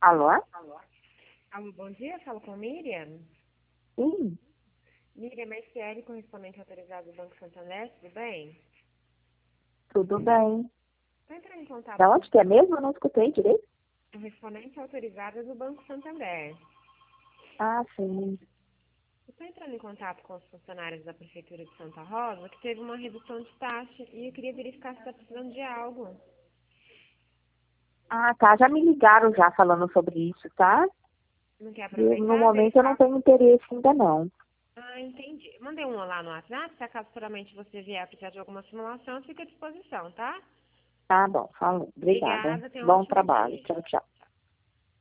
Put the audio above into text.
Alô? Alô, bom dia, falo com Miriam. Sim, Miriam, é SL, correspondente autorizado do Banco Santander, tudo bem? tudo bem. Estou entrando em contato Da com onde que é mesmo? Eu não escutei direito. correspondente autorizada do Banco Santander. Ah, sim. Estou entrando em contato com os funcionários da Prefeitura de Santa Rosa, que teve uma redução de taxa, e eu queria verificar se está precisando de algo. Ah, tá. Já me ligaram já falando sobre isso, tá? Não quer E no aproveitar, momento eu não verificar? tenho interesse ainda não. Ah, entendi. Mandei um olá no WhatsApp, se acaso futuramente você vier precisar de alguma simulação, fica à disposição, tá? Tá bom, falou. Obrigada. Obrigada, tenha um Bom ótimo trabalho. dia. Tchau, tchau.